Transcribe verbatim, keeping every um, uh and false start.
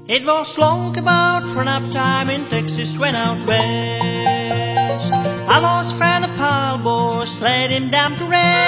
It was long about run-up time in Texas when out west. I lost friend a pile boy, slid him down to rest.